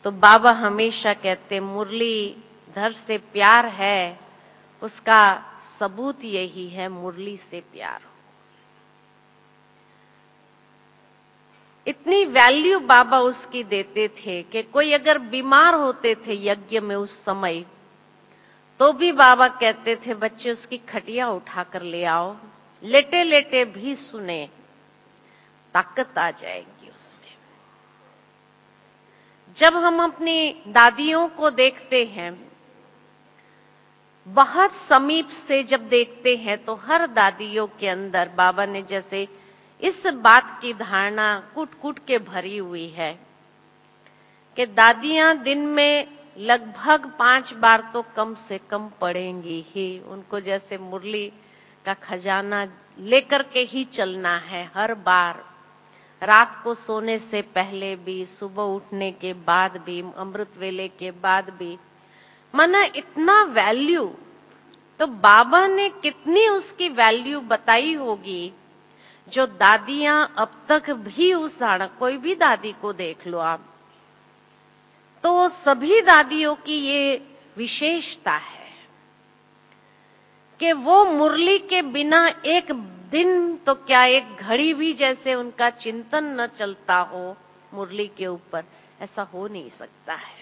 तो बाबा हमेशा कहते मुरलीधर से प्यार है, उसका सबूत यही है मुरली से प्यार हो। इतनी वैल्यू बाबा उसकी देते थे कि कोई अगर बीमार होते थे यज्ञ में उस समय, तो भी बाबा कहते थे बच्चे उसकी खटिया उठाकर ले आओ, लेटे लेटे भी सुने, ताकत आ जाएगी उसमें। जब हम अपनी दादियों को देखते हैं, बहुत समीप से जब देखते हैं, तो हर दादियों के अंदर बाबा ने जैसे इस बात की धारणा कूट कूट के भरी हुई है कि दादियां दिन में लगभग 5 बार तो कम से कम पढ़ेंगी ही। उनको जैसे मुरली का खजाना लेकर के ही चलना है हर बार, रात को सोने से पहले भी, सुबह उठने के बाद भी, अमृत वेले के बाद भी। माना इतना वैल्यू, तो बाबा ने कितनी उसकी वैल्यू बताई होगी, जो दादियां अब तक भी उस धारणा, कोई भी दादी को देख लो आप, तो सभी दादियों की ये विशेषता है कि वो मुरली के बिना एक दिन तो क्या एक घड़ी भी जैसे उनका चिंतन न चलता हो मुरली के ऊपर, ऐसा हो नहीं सकता है।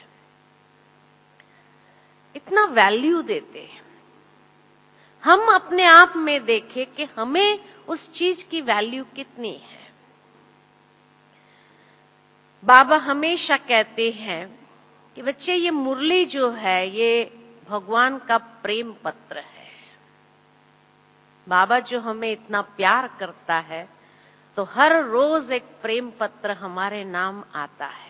इतना वैल्यू देते हैं। हम अपने आप में देखें कि हमें उस चीज की वैल्यू कितनी है। बाबा हमेशा कहते हैं कि बच्चे ये मुरली जो है ये भगवान का प्रेम पत्र है। बाबा जो हमें इतना प्यार करता है, तो हर रोज एक प्रेम पत्र हमारे नाम आता है।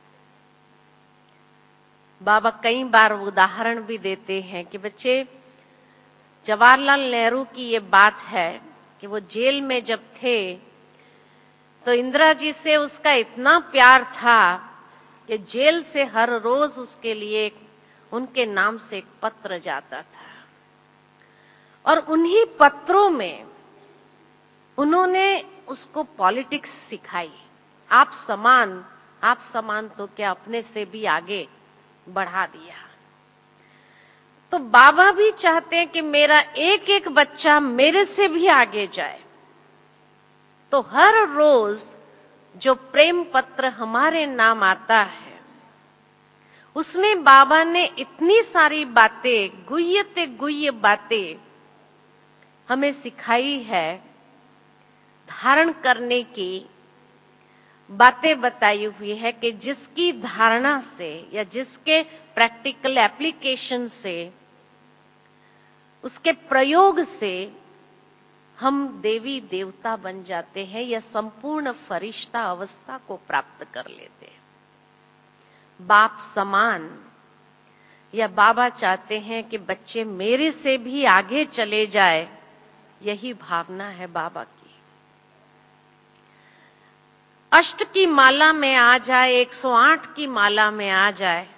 बाबा कई बार उदाहरण भी देते हैं कि बच्चे, जवाहरलाल नेहरू की ये बात है कि वो जेल में जब थे, तो इंदिरा जी से उसका इतना प्यार था कि जेल से हर रोज उसके लिए उनके नाम से एक पत्र जाता था, और उन्हीं पत्रों में उन्होंने उसको पॉलिटिक्स सिखाई। आप समान तो क्या अपने से भी आगे बढ़ा दिया। तो बाबा भी चाहते हैं कि मेरा एक एक बच्चा मेरे से भी आगे जाए। तो हर रोज जो प्रेम पत्र हमारे नाम आता है, उसमें बाबा ने इतनी सारी बातें, गुह्यते गुह्य बातें हमें सिखाई है, धारण करने की बातें बताई हुई है कि जिसकी धारणा से या जिसके प्रैक्टिकल एप्लीकेशन से, उसके प्रयोग से हम देवी देवता बन जाते हैं या संपूर्ण फरिश्ता अवस्था को प्राप्त कर लेते हैं। बाप समान, या बाबा चाहते हैं कि बच्चे मेरे से भी आगे चले जाए, यही भावना है बाबा की। अष्ट की माला में आ जाए, 108 की माला में आ जाए,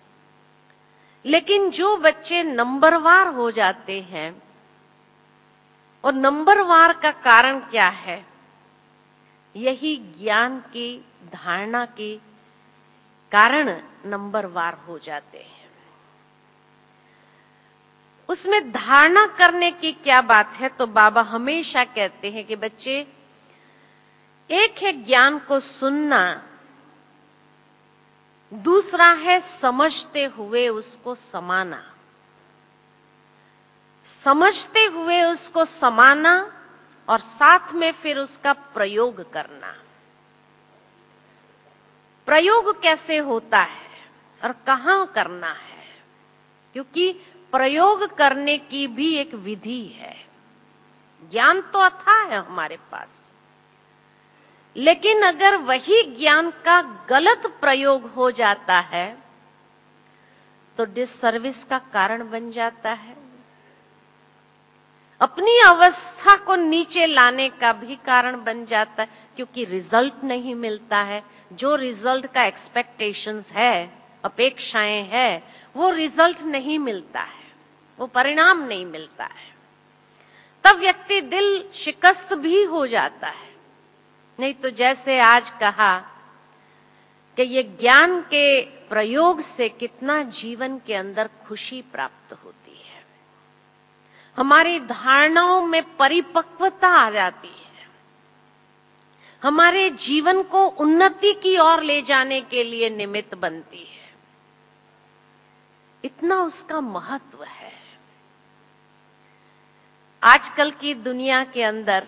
लेकिन जो बच्चे नंबरवार हो जाते हैं, और नंबरवार का कारण क्या है? यही ज्ञान की धारणा के कारण नंबरवार हो जाते हैं। उसमें धारणा करने की क्या बात है? तो बाबा हमेशा कहते हैं कि बच्चे, एक है ज्ञान को सुनना, दूसरा है समझते हुए उसको समाना। समझते हुए उसको समाना और साथ में फिर उसका प्रयोग करना। प्रयोग कैसे होता है और कहां करना है? क्योंकि प्रयोग करने की भी एक विधि है। ज्ञान तो अथाह है हमारे पास, लेकिन अगर वही ज्ञान का गलत प्रयोग हो जाता है तो डिससर्विस का कारण बन जाता है, अपनी अवस्था को नीचे लाने का भी कारण बन जाता है, क्योंकि रिजल्ट नहीं मिलता है। जो रिजल्ट का एक्सपेक्टेशंस है, अपेक्षाएं है, वो रिजल्ट नहीं मिलता है, वो परिणाम नहीं मिलता है। तब व्यक्ति दिल शिकस्त भी हो जाता है। नहीं तो जैसे आज कहा कि ये ज्ञान के प्रयोग से कितना जीवन के अंदर खुशी प्राप्त होती है, हमारी धारणाओं में परिपक्वता आ जाती है, हमारे जीवन को उन्नति की ओर ले जाने के लिए निमित्त बनती है। इतना उसका महत्व है। आजकल की दुनिया के अंदर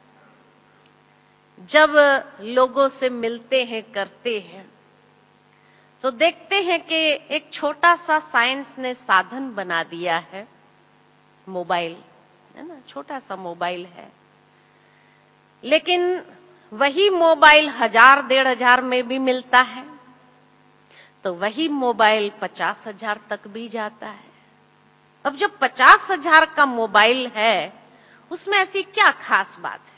जब लोगों से मिलते हैं, करते हैं, तो देखते हैं कि एक छोटा सा साइंस ने साधन बना दिया है, मोबाइल, है ना, छोटा सा मोबाइल है। लेकिन वही मोबाइल 1000-1500 में भी मिलता है, तो वही मोबाइल 50,000 तक भी जाता है। अब जो 50,000 का मोबाइल है, उसमें ऐसी क्या खास बात है?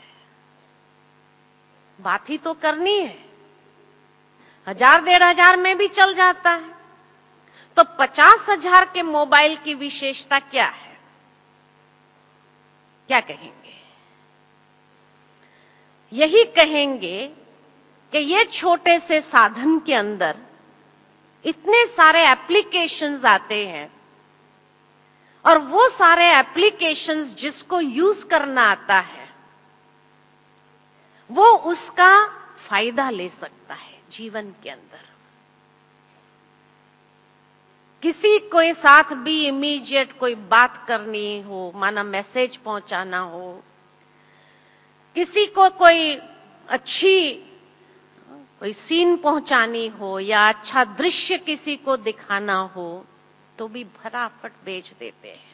बात ही तो करनी है। 1000-1500 में भी चल जाता है, तो 50,000 के मोबाइल की विशेषता क्या है? क्या कहेंगे? यही कहेंगे कि ये छोटे से साधन के अंदर इतने सारे एप्लीकेशंस आते हैं, और वो सारे एप्लीकेशंस जिसको यूज करना आता है, वो उसका फायदा ले सकता है जीवन के अंदर। किसी के साथ भी इमीडिएट कोई बात करनी हो, माना मैसेज पहुंचाना हो, किसी को कोई सीन पहुंचानी हो, या अच्छा दृश्य किसी को दिखाना हो, तो भी फटाफट भेज देते हैं।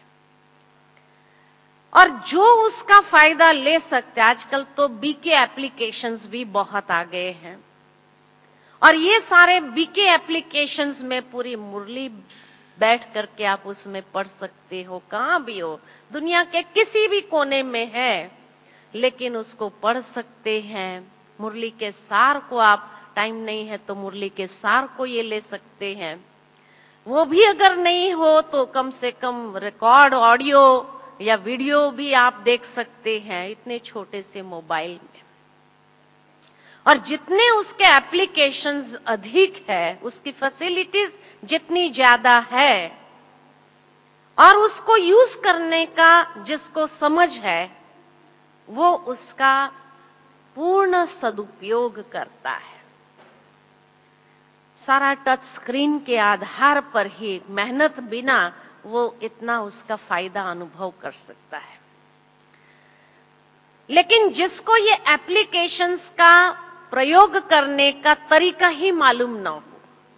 और जो उसका फायदा ले सकते, आजकल तो बीके एप्लीकेशंस भी बहुत आ गए हैं, और ये सारे बीके एप्लीकेशंस में पूरी मुरली बैठ करके आप उसमें पढ़ सकते हो, कहां भी हो, दुनिया के किसी भी कोने में है, लेकिन उसको पढ़ सकते हैं। मुरली के सार को, आप टाइम नहीं है तो मुरली के सार को ये ले सकते हैं। वो भी अगर नहीं हो तो कम से कम रिकॉर्ड ऑडियो या वीडियो भी आप देख सकते हैं इतने छोटे से मोबाइल में। और जितने उसके एप्लीकेशंस अधिक है, उसकी फैसिलिटीज जितनी ज्यादा है, और उसको यूज करने का जिसको समझ है, वो उसका पूर्ण सदुपयोग करता है। सारा टच स्क्रीन के आधार पर ही, मेहनत बिना, वो इतना उसका फायदा अनुभव कर सकता है। लेकिन जिसको ये एप्लीकेशंस का प्रयोग करने का तरीका ही मालूम ना हो,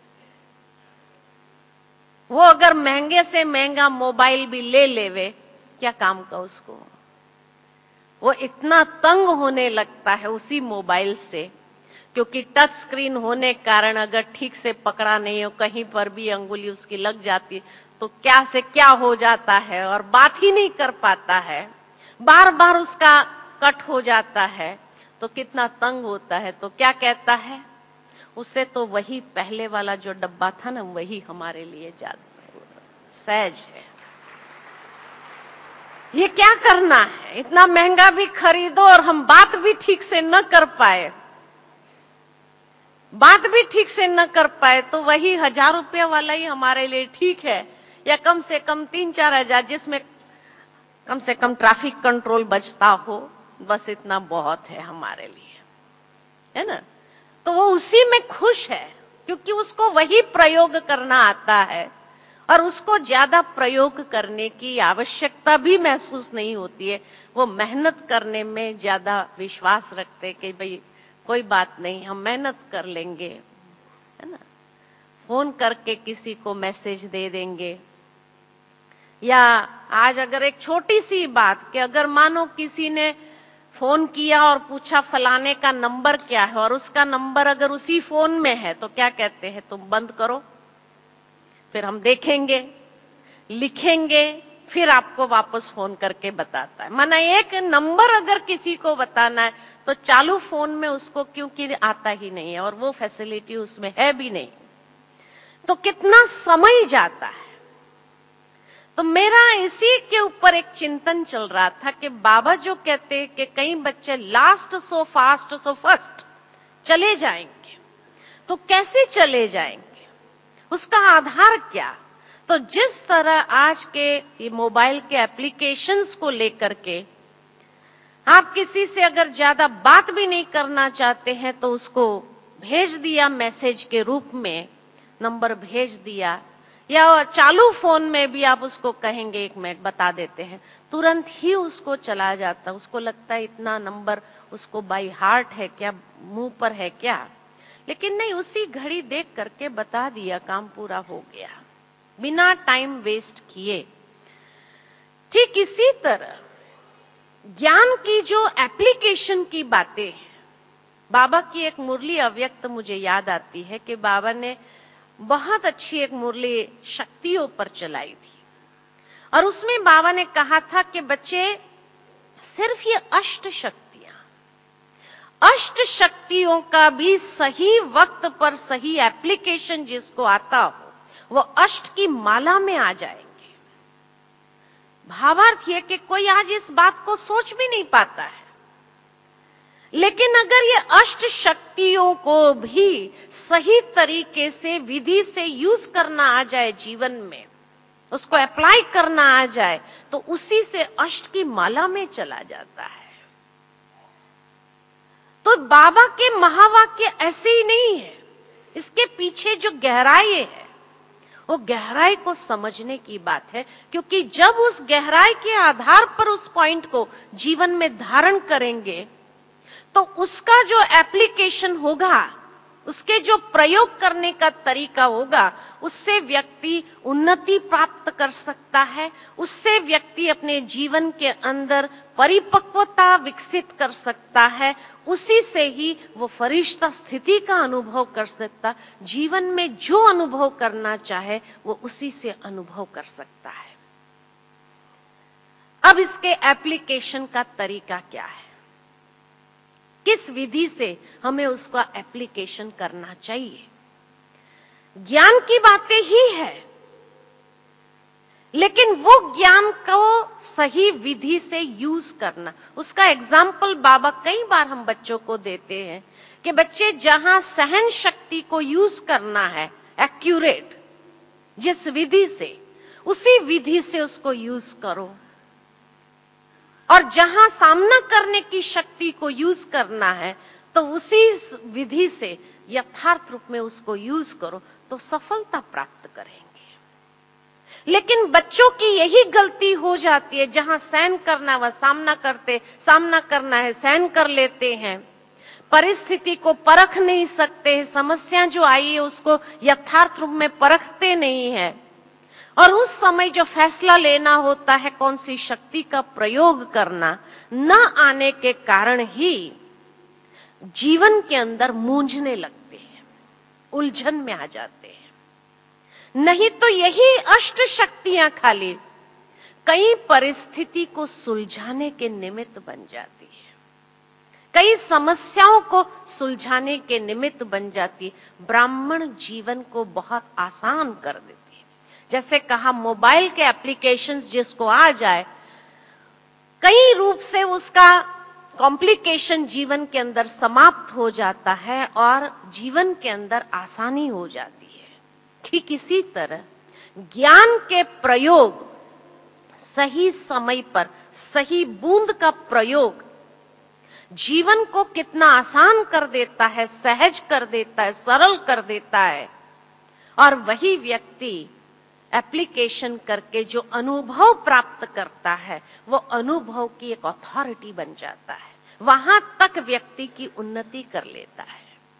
वो अगर महंगे से महंगा मोबाइल भी ले लेवे, क्या काम का उसको? वो इतना तंग होने लगता है उसी मोबाइल से, क्योंकि टच स्क्रीन होने के कारण अगर ठीक से पकड़ा नहीं हो, कहीं पर भी अंगुली उसकी लग जाती तो क्या से क्या हो जाता है, और बात ही नहीं कर पाता है, बार बार उसका कट हो जाता है, तो कितना तंग होता है। तो क्या कहता है उससे, तो वही पहले वाला जो डब्बा था ना, वही हमारे लिए ज्यादा सहज है। ये क्या करना है, इतना महंगा भी खरीदो और हम बात भी ठीक से न कर पाए, तो वही 1000 रुपया वाला ही हमारे लिए ठीक है, या कम से कम 3-4 हजार, जिसमें कम से कम ट्रैफिक कंट्रोल बचता हो, बस इतना बहुत है हमारे लिए, है ना। तो वो उसी में खुश है, क्योंकि उसको वही प्रयोग करना आता है, और उसको ज्यादा प्रयोग करने की आवश्यकता भी महसूस नहीं होती है। वो मेहनत करने में ज्यादा विश्वास रखते कि भाई कोई बात नहीं, हम मेहनत कर लेंगे, है ना। फोन करके किसी को मैसेज दे देंगे, या आज अगर एक छोटी सी बात, कि अगर मानो किसी ने फोन किया और पूछा फलाने का नंबर क्या है, और उसका नंबर अगर उसी फोन में है, तो क्या कहते हैं, तुम बंद करो, फिर हम देखेंगे, लिखेंगे, फिर आपको वापस फोन करके बताता है। माना एक नंबर अगर किसी को बताना है, तो चालू फोन में उसको क्योंकि आता ही नहीं है, और वो फैसिलिटी उसमें है भी नहीं, तो कितना समय जाता है। तो मेरा इसी के ऊपर एक चिंतन चल रहा था कि बाबा जो कहते हैं कि कई बच्चे last so fast so first चले जाएंगे, तो कैसे चले जाएंगे, उसका आधार क्या। तो जिस तरह आज के ये मोबाइल के एप्लीकेशंस को लेकर के आप किसी से अगर ज्यादा बात भी नहीं करना चाहते हैं तो उसको भेज दिया मैसेज के रूप में, नंबर भेज दिया, या चालू फोन में भी आप उसको कहेंगे 1 मिनट बता देते हैं, तुरंत ही उसको चला जाता। उसको लगता है इतना नंबर उसको बाय हार्ट है क्या, मुंह पर है क्या, लेकिन नहीं, उसी घड़ी देख करके बता दिया, काम पूरा हो गया, बिना टाइम वेस्ट किए। ठीक इसी तरह ज्ञान की जो एप्लीकेशन की बातें हैं, बाबा की एक मुरली अव्यक्त मुझे याद आती है कि बाबा ने बहुत अच्छी एक मुरली शक्तियों पर चलाई थी, और उसमें बाबा ने कहा था कि बच्चे सिर्फ ये अष्ट शक्तियों का भी सही वक्त पर सही एप्लीकेशन जिसको आता हो, वो अष्ट की माला में आ जाएंगे। भावार्थ ये कि कोई आज इस बात को सोच भी नहीं पाता है, लेकिन अगर ये अष्ट शक्तियों को भी सही तरीके से विधि से यूज करना आ जाए जीवन में, उसको अप्लाई करना आ जाए, तो उसी से अष्ट की माला में चला जाता है। तो बाबा के महावाक्य ऐसे ही नहीं है, इसके पीछे जो गहराई है वो गहराई को समझने की बात है, क्योंकि जब उस गहराई के आधार पर उस पॉइंट को जीवन में धारण करेंगे तो उसका जो एप्लीकेशन होगा, उसके जो प्रयोग करने का तरीका होगा, उससे व्यक्ति उन्नति प्राप्त कर सकता है, उससे व्यक्ति अपने जीवन के अंदर परिपक्वता विकसित कर सकता है, उसी से ही वो फरिश्ता स्थिति का अनुभव कर सकता, जीवन में जो अनुभव करना चाहे वो उसी से अनुभव कर सकता है। अब इसके एप्लीकेशन का तरीका क्या है, किस विधि से हमें उसका एप्लीकेशन करना चाहिए। ज्ञान की बातें ही है, लेकिन वो ज्ञान को सही विधि से यूज करना, उसका एग्जाम्पल बाबा कई बार हम बच्चों को देते हैं कि बच्चे जहां सहन शक्ति को यूज करना है एक्यूरेट, जिस विधि से, उसी विधि से उसको यूज करो, और जहां सामना करने की शक्ति को यूज करना है तो उसी विधि से यथार्थ रूप में उसको यूज करो, तो सफलता प्राप्त करेंगे। लेकिन बच्चों की यही गलती हो जाती है, जहां सहन करना वह सामना करना है सहन कर लेते हैं, परिस्थिति को परख नहीं सकते, समस्या जो आई है उसको यथार्थ रूप में परखते नहीं है, और उस समय जो फैसला लेना होता है कौन सी शक्ति का प्रयोग करना, न आने के कारण ही जीवन के अंदर मूंझने लगते हैं, उलझन में आ जाते हैं। नहीं तो यही अष्ट शक्तियां खाली कई परिस्थिति को सुलझाने के निमित्त बन जाती है, कई समस्याओं को सुलझाने के निमित्त बन जाती है, ब्राह्मण जीवन को बहुत आसान कर देती है। जैसे कहा, मोबाइल के एप्लीकेशंस जिसको आ जाए, कई रूप से उसका कॉम्प्लिकेशन जीवन के अंदर समाप्त हो जाता है और जीवन के अंदर आसानी हो जाती है। ठीक इसी तरह ज्ञान के प्रयोग, सही समय पर सही बूंद का प्रयोग जीवन को कितना आसान कर देता है, सहज कर देता है, सरल कर देता है, और वही व्यक्ति एप्लीकेशन करके जो अनुभव प्राप्त करता है वो अनुभव की एक अथॉरिटी बन जाता है, वहां तक व्यक्ति की उन्नति कर लेता है।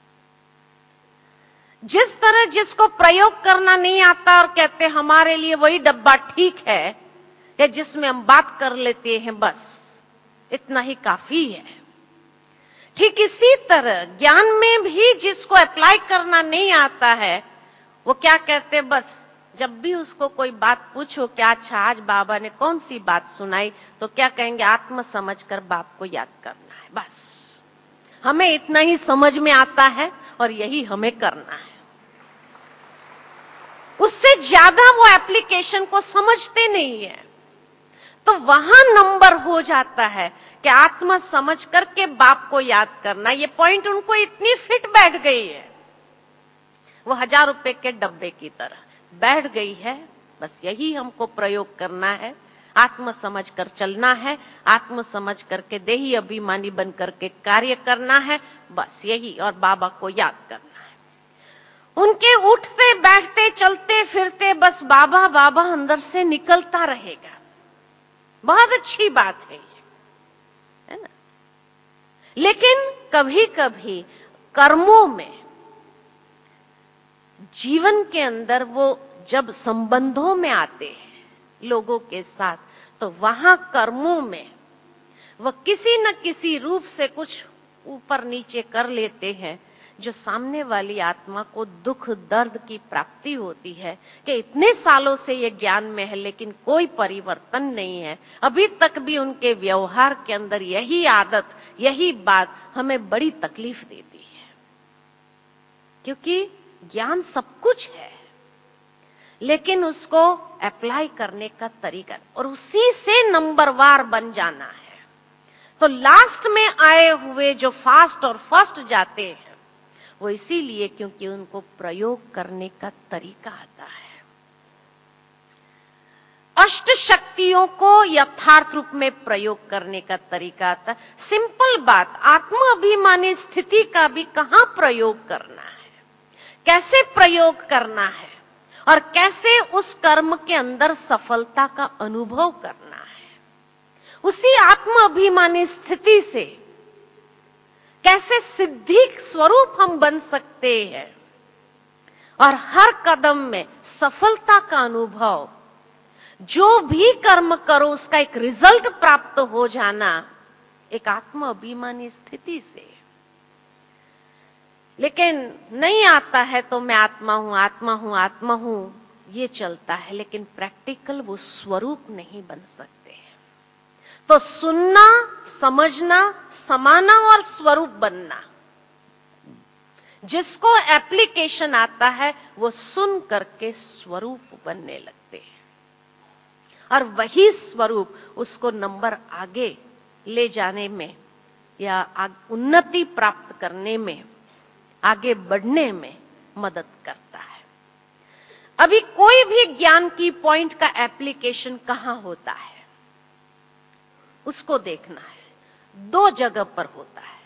जिस तरह जिसको प्रयोग करना नहीं आता और कहते हमारे लिए वही डब्बा ठीक है कि जिसमें हम बात कर लेते हैं, बस इतना ही काफी है, ठीक इसी तरह ज्ञान में भी जिसको अप्लाई करना नहीं आता है वो क्या कहते, बस जब भी उसको कोई बात पूछो क्या अच्छा आज बाबा ने कौन सी बात सुनाई, तो क्या कहेंगे, आत्म समझकर बाप को याद करना है, बस हमें इतना ही समझ में आता है और यही हमें करना है। उससे ज्यादा वो एप्लीकेशन को समझते नहीं है, तो वहां नंबर हो जाता है कि आत्मा समझ करके बाप को याद करना। ये पॉइंट उनको इतनी फिट बैठ गई है वो 1000 रुपए के डब्बे की तरह बैठ गई है। बस यही हमको प्रयोग करना है, आत्म समझ कर चलना है, आत्म समझ करके देही अभिमानी बन करके कार्य करना है, बस यही। और बाबा को याद करना है, उनके उठते बैठते चलते फिरते बस बाबा बाबा अंदर से निकलता रहेगा। बहुत अच्छी बात है ये, है ना। लेकिन कभी कभी कर्मों में, जीवन के अंदर वो जब संबंधों में आते हैं लोगों के साथ, तो वहां कर्मों में वह किसी न किसी रूप से कुछ ऊपर नीचे कर लेते हैं, जो सामने वाली आत्मा को दुख दर्द की प्राप्ति होती है कि इतने सालों से ये ज्ञान में है लेकिन कोई परिवर्तन नहीं है। अभी तक भी उनके व्यवहार के अंदर यही आदत, यही बात हमें बड़ी तकलीफ देती है। क्योंकि ज्ञान सब कुछ है, लेकिन उसको अप्लाई करने का तरीका और उसी से नंबरवार बन जाना है। तो लास्ट में आए हुए जो फास्ट और फर्स्ट जाते हैं वो इसीलिए क्योंकि उनको प्रयोग करने का तरीका आता है। अष्ट शक्तियों को यथार्थ रूप में प्रयोग करने का तरीका आता है। सिंपल बात, आत्म अभिमानी स्थिति का भी कहां प्रयोग करना है, कैसे प्रयोग करना है और कैसे उस कर्म के अंदर सफलता का अनुभव करना है। उसी आत्म अभिमानी स्थिति से कैसे सिद्धि स्वरूप हम बन सकते हैं और हर कदम में सफलता का अनुभव, जो भी कर्म करो उसका एक रिजल्ट प्राप्त हो जाना, एक आत्म अभिमानी स्थिति से। लेकिन नहीं आता है तो मैं आत्मा हूं, आत्मा हूं, आत्मा हूं, ये चलता है, लेकिन प्रैक्टिकल वो स्वरूप नहीं बन सकते हैं। तो सुनना, समझना, समाना और स्वरूप बनना, जिसको एप्लीकेशन आता है वो सुन करके स्वरूप बनने लगते हैं और वही स्वरूप उसको नंबर आगे ले जाने में या उन्नति प्राप्त करने में, आगे बढ़ने में मदद करता है। अभी कोई भी ज्ञान की पॉइंट का एप्लीकेशन कहां होता है उसको देखना है। दो जगह पर होता है,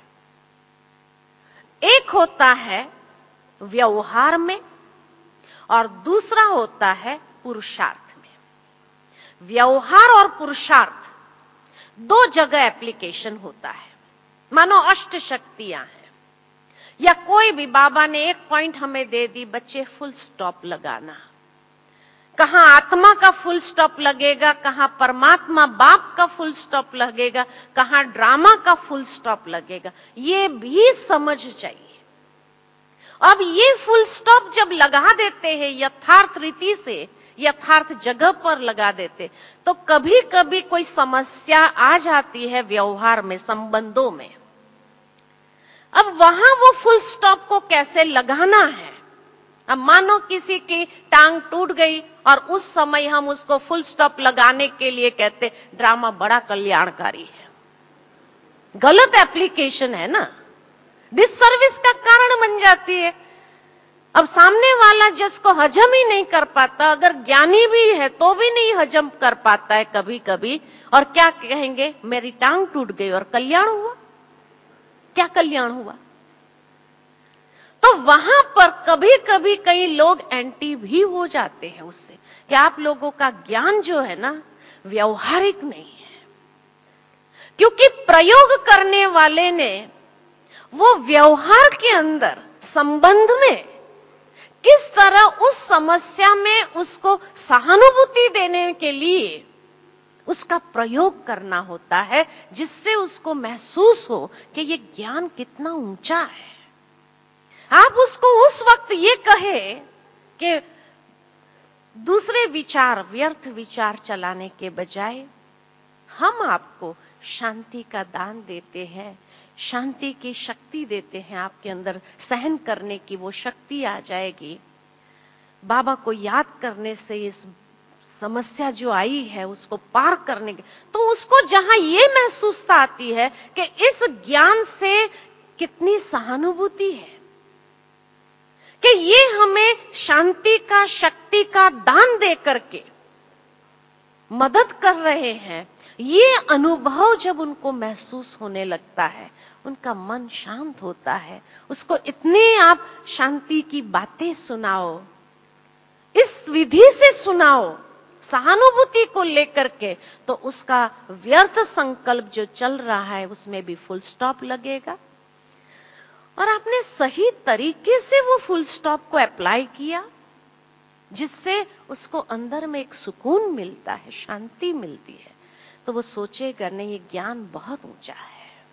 एक होता है व्यवहार में और दूसरा होता है पुरुषार्थ में। व्यवहार और पुरुषार्थ दो जगह एप्लीकेशन होता है। मानो अष्ट शक्तियां हैं या कोई भी, बाबा ने एक पॉइंट हमें दे दी, बच्चे फुल स्टॉप लगाना। कहां आत्मा का फुल स्टॉप लगेगा, कहां परमात्मा बाप का फुल स्टॉप लगेगा, कहां ड्रामा का फुल स्टॉप लगेगा, ये भी समझ चाहिए। अब ये फुल स्टॉप जब लगा देते हैं यथार्थ रीति से, यथार्थ जगह पर लगा देते, तो कभी कभी कोई समस्या आ जाती है व्यवहार में, संबंधों में। अब वहां वो फुल स्टॉप को कैसे लगाना है। अब मानो किसी की टांग टूट गई और उस समय हम उसको फुल स्टॉप लगाने के लिए कहते ड्रामा बड़ा कल्याणकारी है, गलत एप्लीकेशन है ना, डिससर्विस का कारण बन जाती है। अब सामने वाला जिसको हजम ही नहीं कर पाता, अगर ज्ञानी भी है तो भी नहीं हजम कर पाता है कभी कभी, और क्या कहेंगे, मेरी टांग टूट गई और कल्याण हुआ। क्या कल्याण हुआ? तो वहां पर कभी कभी कई लोग एंटी भी हो जाते हैं उससे कि आप लोगों का ज्ञान जो है ना व्यवहारिक नहीं है, क्योंकि प्रयोग करने वाले ने वो व्यवहार के अंदर संबंध में किस तरह उस समस्या में उसको सहानुभूति देने के लिए उसका प्रयोग करना होता है, जिससे उसको महसूस हो कि ये ज्ञान कितना ऊंचा है। आप उसको उस वक्त ये कहे कि दूसरे विचार, व्यर्थ विचार चलाने के बजाय हम आपको शांति का दान देते हैं, शांति की शक्ति देते हैं, आपके अंदर सहन करने की वो शक्ति आ जाएगी। बाबा को याद करने से इस समस्या जो आई है उसको पार करने के, तो उसको जहां ये महसूसता आती है कि इस ज्ञान से कितनी सहानुभूति है, कि ये हमें शांति का, शक्ति का दान दे करके मदद कर रहे हैं, ये अनुभव जब उनको महसूस होने लगता है, उनका मन शांत होता है। उसको इतने आप शांति की बातें सुनाओ, इस विधि से सुनाओ, सहानुभूति को लेकर के, तो उसका व्यर्थ संकल्प जो चल रहा है उसमें भी फुल स्टॉप लगेगा। और आपने सही तरीके से वो फुल स्टॉप को अप्लाई किया, जिससे उसको अंदर में एक सुकून मिलता है, शांति मिलती है, तो वो सोचेगा नहीं, ये ज्ञान बहुत ऊंचा है।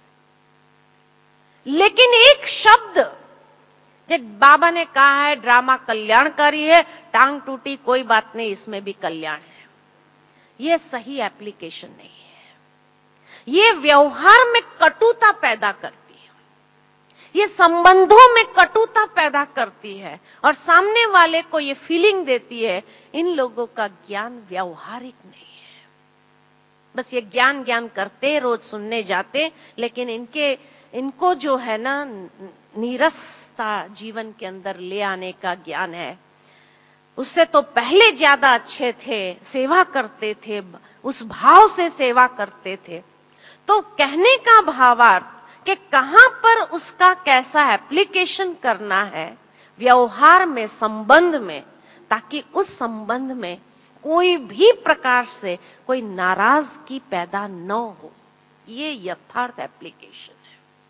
लेकिन एक शब्द, कि बाबा ने कहा है ड्रामा कल्याणकारी है, टांग टूटी कोई बात नहीं, इसमें भी कल्याण है, ये सही एप्लीकेशन नहीं है। ये व्यवहार में कटुता पैदा करती है, ये संबंधों में कटुता पैदा करती है, और सामने वाले को ये फीलिंग देती है इन लोगों का ज्ञान व्यवहारिक नहीं है। बस ये ज्ञान ज्ञान करते, रोज सुनने जाते, लेकिन इनको जो है ना नीरसता जीवन के अंदर ले आने का ज्ञान है। उससे तो पहले ज्यादा अच्छे थे, सेवा करते थे, उस भाव से सेवा करते थे। तो कहने का भावार्थ कि कहां पर उसका कैसा एप्लीकेशन करना है व्यवहार में, संबंध में, ताकि उस संबंध में कोई भी प्रकार से कोई नाराजगी पैदा न हो, ये यथार्थ एप्लीकेशन है।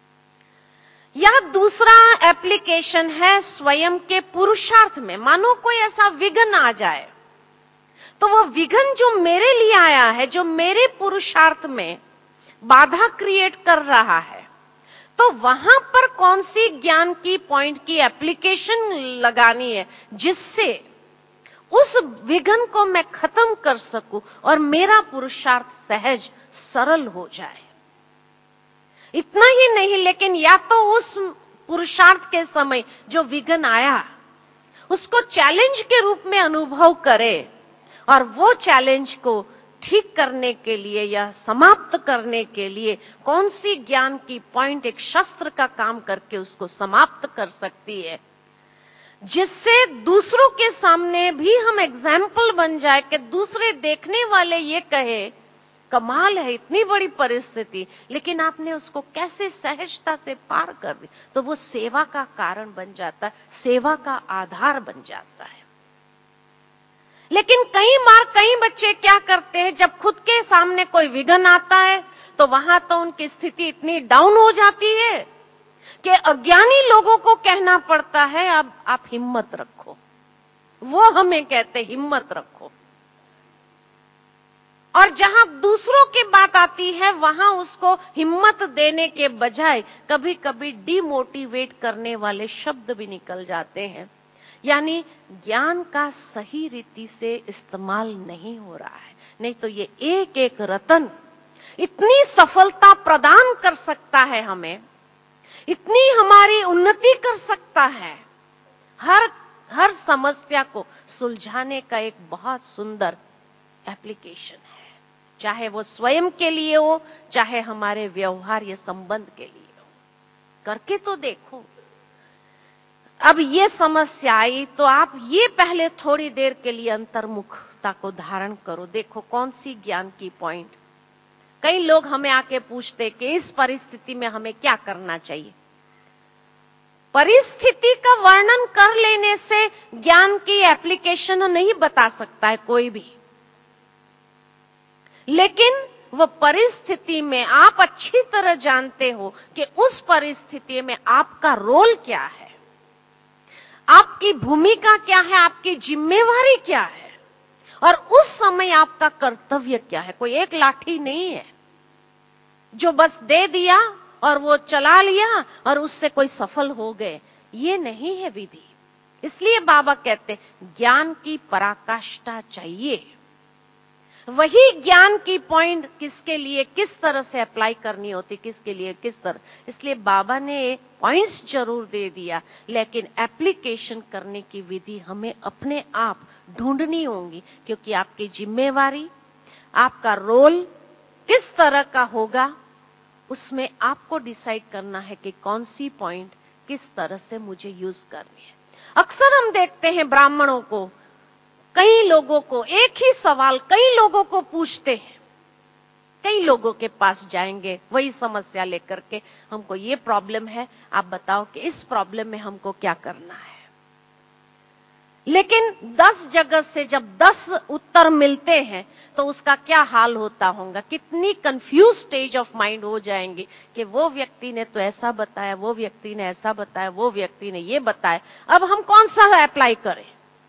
या दूसरा एप्लीकेशन है स्वयं के पुरुषार्थ में। मानो कोई ऐसा विघ्न आ जाए, तो वो विघ्न जो मेरे लिए आया है, जो मेरे पुरुषार्थ में बाधा क्रिएट कर रहा है, तो वहां पर कौन सी ज्ञान की पॉइंट की एप्लीकेशन लगानी है, जिससे उस विघ्न को मैं खत्म कर सकूं और मेरा पुरुषार्थ सहज सरल हो जाए। इतना ही नहीं, लेकिन या तो उस पुरुषार्थ के समय जो विघ्न आया उसको चैलेंज के रूप में अनुभव करे, और वो चैलेंज को ठीक करने के लिए या समाप्त करने के लिए कौन सी ज्ञान की पॉइंट एक शस्त्र का काम करके उसको समाप्त कर सकती है, जिससे दूसरों के सामने भी हम एग्जाम्पल बन जाए, कि दूसरे देखने वाले ये कहे कमाल है, इतनी बड़ी परिस्थिति, लेकिन आपने उसको कैसे सहजता से पार कर दी। तो वो सेवा का कारण बन जाता है, सेवा का आधार बन जाता है। लेकिन कई बच्चे क्या करते हैं, जब खुद के सामने कोई विघ्न आता है तो वहां तो उनकी स्थिति इतनी डाउन हो जाती है कि अज्ञानी लोगों को कहना पड़ता है अब आप हिम्मत रखो। वो हमें कहते हिम्मत रखो, और जहां दूसरों की बात आती है वहां उसको हिम्मत देने के बजाय कभी कभी डिमोटिवेट करने वाले शब्द भी निकल जाते हैं। यानी ज्ञान का सही रीति से इस्तेमाल नहीं हो रहा है। नहीं तो ये एक एक रत्न इतनी सफलता प्रदान कर सकता है हमें, इतनी हमारी उन्नति कर सकता है, हर समस्या को सुलझाने का एक बहुत सुंदर एप्लीकेशन है, चाहे वो स्वयं के लिए हो, चाहे हमारे व्यवहार या संबंध के लिए हो। करके तो देखो। अब ये समस्या आई तो आप ये पहले थोड़ी देर के लिए अंतर्मुखता को धारण करो, देखो कौन सी ज्ञान की पॉइंट। कई लोग हमें आके पूछते कि इस परिस्थिति में हमें क्या करना चाहिए। परिस्थिति का वर्णन कर लेने से ज्ञान की एप्लीकेशन नहीं बता सकता है कोई भी, लेकिन वो परिस्थिति में आप अच्छी तरह जानते हो कि उस परिस्थिति में आपका रोल क्या है, आपकी भूमिका क्या है, आपकी जिम्मेवारी क्या है, और उस समय आपका कर्तव्य क्या है। कोई एक लाठी नहीं है जो बस दे दिया और वो चला लिया और उससे कोई सफल हो गए, ये नहीं है विधि। इसलिए बाबा कहते ज्ञान की पराकाष्ठा चाहिए। वही ज्ञान की पॉइंट किसके लिए किस तरह से अप्लाई करनी होती, किसके लिए किस तरह। इसलिए बाबा ने पॉइंट्स जरूर दे दिया, लेकिन एप्लीकेशन करने की विधि हमें अपने आप ढूंढनी होगी, क्योंकि आपकी जिम्मेवारी, आपका रोल किस तरह का होगा, उसमें आपको डिसाइड करना है कि कौन सी पॉइंट किस तरह से मुझे यूज करनी है। अक्सर हम देखते हैं ब्राह्मणों को, कई लोगों को एक ही सवाल कई लोगों को पूछते हैं, कई लोगों के पास जाएंगे वही समस्या लेकर के, हमको ये प्रॉब्लम है, आप बताओ कि इस प्रॉब्लम में हमको क्या करना है। लेकिन 10 जगह से जब 10 उत्तर मिलते हैं तो उसका क्या हाल होता होगा, कितनी कंफ्यूज स्टेज ऑफ माइंड हो जाएंगे कि वो व्यक्ति ने तो ऐसा बताया, वो व्यक्ति ने ऐसा बताया, वो व्यक्ति ने ये बताया, अब हम कौन सा अप्लाई करें।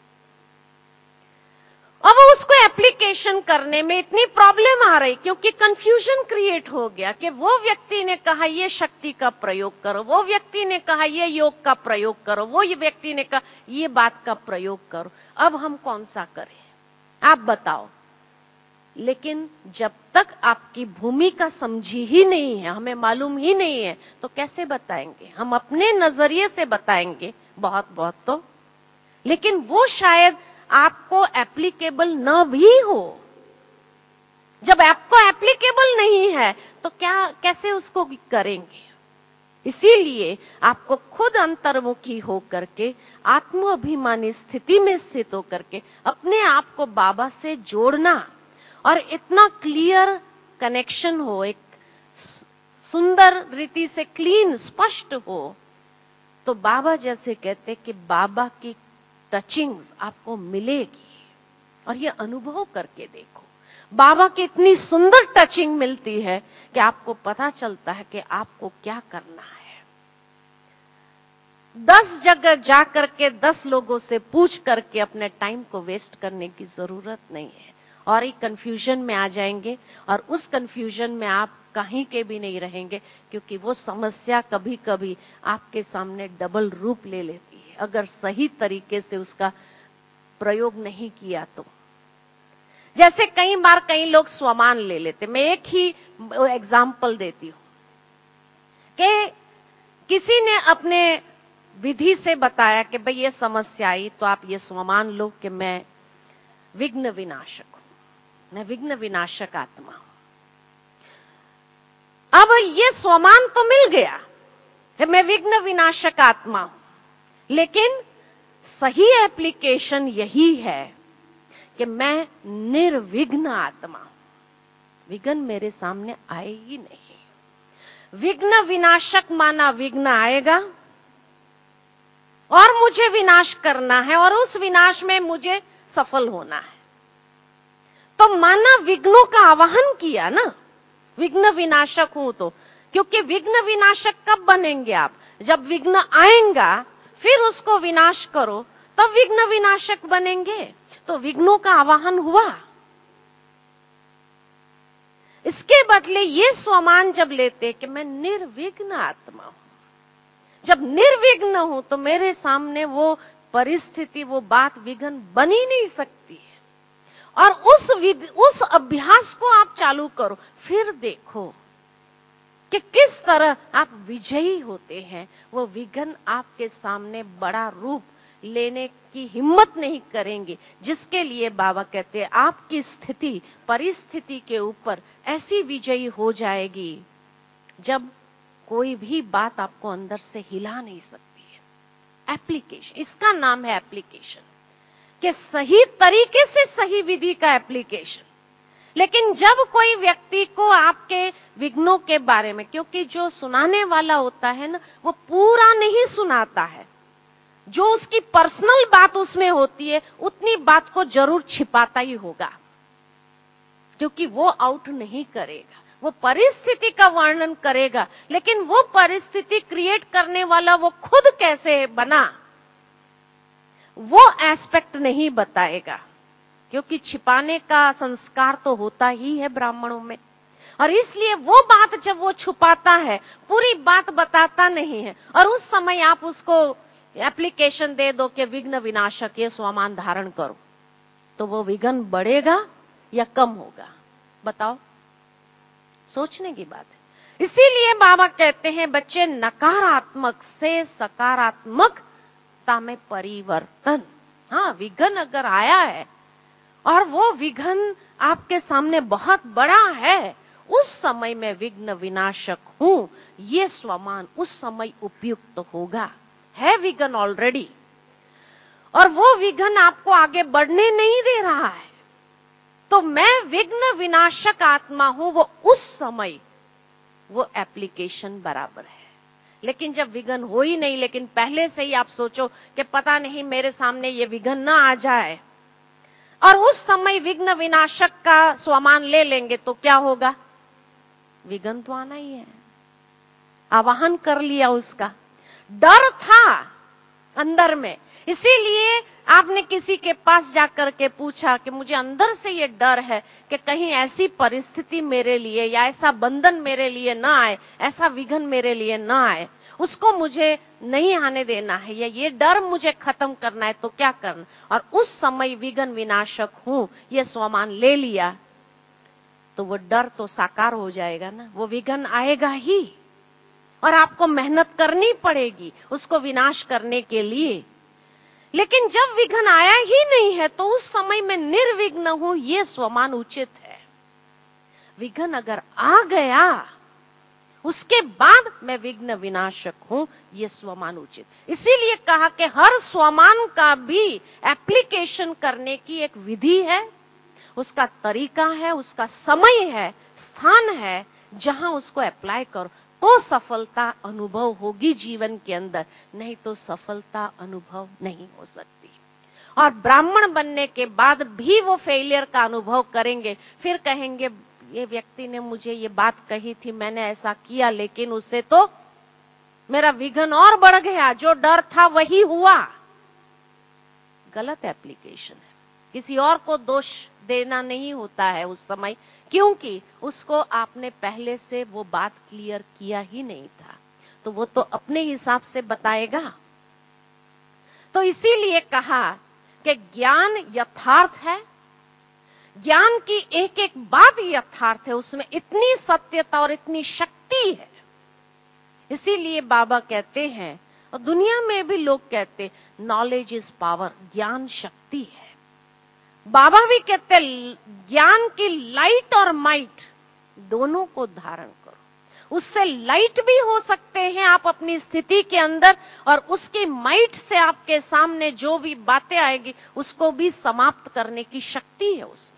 अब उसको एप्लीकेशन करने में इतनी प्रॉब्लम आ रही क्योंकि कंफ्यूजन क्रिएट हो गया कि वो व्यक्ति ने कहा ये शक्ति का प्रयोग करो, वो व्यक्ति ने कहा ये योग का प्रयोग करो, वो ये व्यक्ति ने कहा ये बात का प्रयोग करो, अब हम कौन सा करें, आप बताओ। लेकिन जब तक आपकी भूमिका समझी ही नहीं है, हमें मालूम ही नहीं है, तो कैसे बताएंगे। हम अपने नजरिए से बताएंगे बहुत बहुत तो, लेकिन वो शायद आपको एप्लीकेबल न भी हो। जब आपको एप्लीकेबल नहीं है तो कैसे उसको करेंगे। इसीलिए आपको खुद अंतर्मुखी होकर के, आत्माभिमानी स्थिति में स्थित होकर के अपने आप को बाबा से जोड़ना, और इतना क्लियर कनेक्शन हो, एक सुंदर रीति से क्लीन स्पष्ट हो, तो बाबा जैसे कहते कि बाबा की टचिंग्स आपको मिलेगी। और ये अनुभव करके देखो, बाबा की इतनी सुंदर टचिंग मिलती है कि आपको पता चलता है कि आपको क्या करना है। 10 जगह जा करके 10 लोगों से पूछ करके अपने टाइम को वेस्ट करने की जरूरत नहीं है, और एक कंफ्यूजन में आ जाएंगे, और उस कंफ्यूजन में आप कहीं के भी नहीं रहेंगे, क्योंकि वो समस्या कभी कभी आपके सामने डबल रूप ले लेती है अगर सही तरीके से उसका प्रयोग नहीं किया तो। जैसे कई बार कई लोग स्वमान ले लेते, मैं एक ही एग्जाम्पल देती हूं कि किसी ने अपने विधि से बताया कि भाई ये समस्या आई तो आप ये स्वमान लो कि मैं विघ्न विनाशक हूं, मैं विघ्न विनाशक आत्मा हूं। अब ये स्वमान तो मिल गया कि मैं विघ्न विनाशक आत्मा हूं, लेकिन सही एप्लीकेशन यही है कि मैं निर्विघ्न आत्मा हूं। विघ्न मेरे सामने आए ही नहीं। विघ्न विनाशक माना विघ्न आएगा और मुझे विनाश करना है, और उस विनाश में मुझे सफल होना है, तो माना विघ्नों का आवाहन किया ना, विघ्न विनाशक हूं तो। क्योंकि विघ्न विनाशक कब बनेंगे आप, जब विघ्न आएगा फिर उसको विनाश करो, तब विघ्न विनाशक बनेंगे। तो विघ्नों का आवाहन हुआ। इसके बदले ये स्वमान जब लेते कि मैं निर्विघ्न आत्मा हूं, जब निर्विघ्न हूं तो मेरे सामने वो परिस्थिति, वो बात विघ्न बन ही नहीं सकती है। और उस अभ्यास को आप चालू करो, फिर देखो कि किस तरह आप विजयी होते हैं। वो विघ्न आपके सामने बड़ा रूप लेने की हिम्मत नहीं करेंगे, जिसके लिए बाबा कहते हैं आपकी स्थिति परिस्थिति के ऊपर ऐसी विजयी हो जाएगी जब कोई भी बात आपको अंदर से हिला नहीं सकती है। एप्लीकेशन, इसका नाम है एप्लीकेशन, कि सही तरीके से सही विधि का एप्लीकेशन। लेकिन जब कोई व्यक्ति को आपके विघ्नों के बारे में, क्योंकि जो सुनाने वाला होता है ना, वो पूरा नहीं सुनाता है, जो उसकी पर्सनल बात उसमें होती है उतनी बात को जरूर छिपाता ही होगा, क्योंकि वो आउट नहीं करेगा। वो परिस्थिति का वर्णन करेगा, लेकिन वो परिस्थिति क्रिएट करने वाला वो खुद कैसे बना, वो एस्पेक्ट नहीं बताएगा, क्योंकि छिपाने का संस्कार तो होता ही है ब्राह्मणों में। और इसलिए वो बात जब वो छुपाता है, पूरी बात बताता नहीं है, और उस समय आप उसको एप्लीकेशन दे दो कि विघ्न विनाशक ये स्वमान धारण करो, तो वो विघ्न बढ़ेगा या कम होगा, बताओ। सोचने की बात है। इसीलिए बाबा कहते हैं बच्चे, नकारात्मक से सकारात्मकता में परिवर्तन। हाँ, विघ्न अगर आया है और वो विघ्न आपके सामने बहुत बड़ा है, उस समय मैं विघ्न विनाशक हूं, ये स्वमान उस समय उपयुक्त होगा। है विघ्न ऑलरेडी, और वो विघ्न आपको आगे बढ़ने नहीं दे रहा है, तो मैं विघ्न विनाशक आत्मा हूं, वो उस समय वो एप्लीकेशन बराबर है। लेकिन जब विघ्न हो ही नहीं, लेकिन पहले से ही आप सोचो कि पता नहीं मेरे सामने ये विघ्न ना आ जाए, और उस समय विघ्न विनाशक का स्वमान ले लेंगे, तो क्या होगा? विघ्न तो आना ही है। आवाहन कर लिया, उसका डर था अंदर में, इसीलिए आपने किसी के पास जाकर के पूछा कि मुझे अंदर से ये डर है कि कहीं ऐसी परिस्थिति मेरे लिए या ऐसा बंधन मेरे लिए ना आए, ऐसा विघ्न मेरे लिए ना आए, उसको मुझे नहीं आने देना है, या ये डर मुझे खत्म करना है, तो क्या करना? और उस समय विघ्न विनाशक हूं ये स्वमान ले लिया, तो वो डर तो साकार हो जाएगा ना, वो विघ्न आएगा ही, और आपको मेहनत करनी पड़ेगी उसको विनाश करने के लिए। लेकिन जब विघ्न आया ही नहीं है, तो उस समय मैं निर्विघ्न हूं ये स्वमान उचित है। विघ्न अगर आ गया, उसके बाद मैं विघ्न विनाशक हूं ये स्वमान उचित। इसीलिए कहा कि हर स्वमान का भी एप्लीकेशन करने की एक विधि है, उसका तरीका है, उसका समय है, स्थान है, जहां उसको अप्लाई करो तो सफलता अनुभव होगी जीवन के अंदर, नहीं तो सफलता अनुभव नहीं हो सकती। और ब्राह्मण बनने के बाद भी वो फेलियर का अनुभव करेंगे, फिर कहेंगे ये व्यक्ति ने मुझे ये बात कही थी, मैंने ऐसा किया, लेकिन उससे तो मेरा विघ्न और बढ़ गया, जो डर था वही हुआ। गलत एप्लीकेशन है। किसी और को दोष देना नहीं होता है उस समय, क्योंकि उसको आपने पहले से वो बात क्लियर किया ही नहीं था, तो वो तो अपने हिसाब से बताएगा। तो इसीलिए कहा कि ज्ञान यथार्थ है, ज्ञान की एक एक बात यथार्थ है, उसमें इतनी सत्यता और इतनी शक्ति है। इसीलिए बाबा कहते हैं, और दुनिया में भी लोग कहते, नॉलेज इज पावर, ज्ञान शक्ति है। बाबा भी कहते ज्ञान की लाइट और माइट दोनों को धारण करो, उससे लाइट भी हो सकते हैं आप अपनी स्थिति के अंदर, और उसकी माइट से आपके सामने जो भी बातें आएगी उसको भी समाप्त करने की शक्ति है उसमें।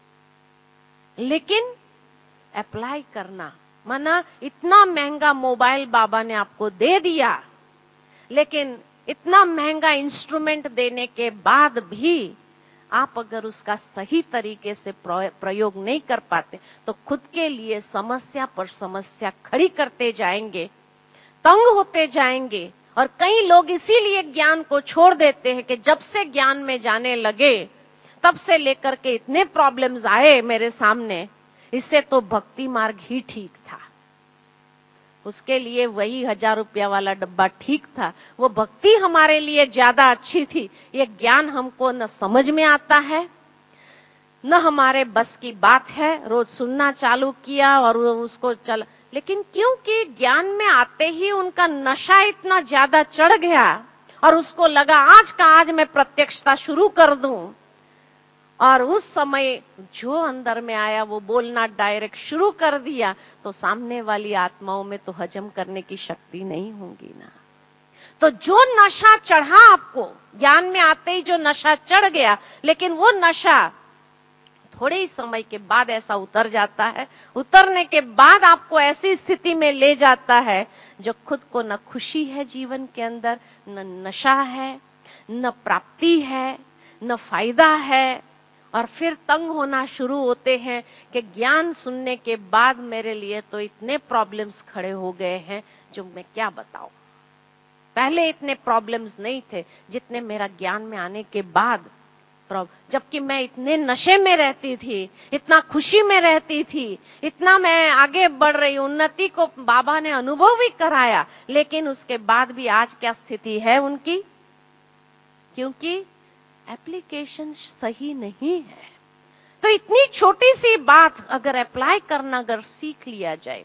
लेकिन अप्लाई करना, माना इतना महंगा मोबाइल बाबा ने आपको दे दिया, लेकिन इतना महंगा इंस्ट्रूमेंट देने के बाद भी आप अगर उसका सही तरीके से प्रयोग नहीं कर पाते, तो खुद के लिए समस्या पर समस्या खड़ी करते जाएंगे, तंग होते जाएंगे। और कई लोग इसीलिए ज्ञान को छोड़ देते हैं कि जब से ज्ञान में जाने लगे, तब से लेकर के इतने प्रॉब्लम्स आए मेरे सामने, इससे तो भक्ति मार्ग ही ठीक था, उसके लिए वही 1000 रुपया वाला डब्बा ठीक था, वो भक्ति हमारे लिए ज्यादा अच्छी थी। ये ज्ञान हमको न समझ में आता है, न हमारे बस की बात है। रोज सुनना चालू किया और उसको चल, लेकिन क्योंकि ज्ञान में आते ही उनका नशा इतना ज्यादा चढ़ गया, और उसको लगा आज का आज मैं प्रत्यक्षता शुरू कर दूं, और उस समय जो अंदर में आया वो बोलना डायरेक्ट शुरू कर दिया, तो सामने वाली आत्माओं में तो हजम करने की शक्ति नहीं होगी ना। तो जो नशा चढ़ा आपको, ज्ञान में आते ही जो नशा चढ़ गया, लेकिन वो नशा थोड़े ही समय के बाद ऐसा उतर जाता है, उतरने के बाद आपको ऐसी स्थिति में ले जाता है जो खुद को न खुशी है जीवन के अंदर, न नशा है, न प्राप्ति है, न फायदा है। और फिर तंग होना शुरू होते हैं कि ज्ञान सुनने के बाद मेरे लिए तो इतने प्रॉब्लम्स खड़े हो गए हैं जो मैं क्या बताऊं। पहले इतने प्रॉब्लम्स नहीं थे जितने मेरा ज्ञान में आने के बाद, जबकि मैं इतने नशे में रहती थी, इतना खुशी में रहती थी, इतना मैं आगे बढ़ रही, उन्नति को बाबा ने अनुभव भी कराया, लेकिन उसके बाद भी आज क्या स्थिति है उनकी, क्योंकि एप्लीकेशन सही नहीं है। तो इतनी छोटी सी बात अगर अप्लाई करना अगर सीख लिया जाए,